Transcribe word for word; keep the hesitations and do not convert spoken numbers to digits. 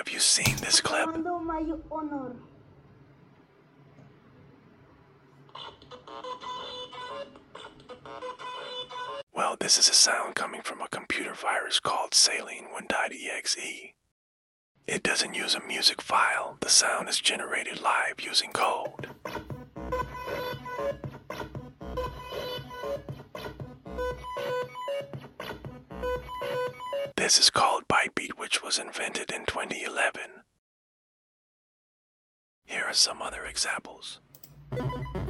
Have you seen this clip? Comando Mayo Honor. Well, this is a sound coming from a computer virus called Saline one dot E X E. It doesn't use a music file. The sound is generated live using code. This is called Bytebeat, which was invented in twenty eleven. Here are some other examples.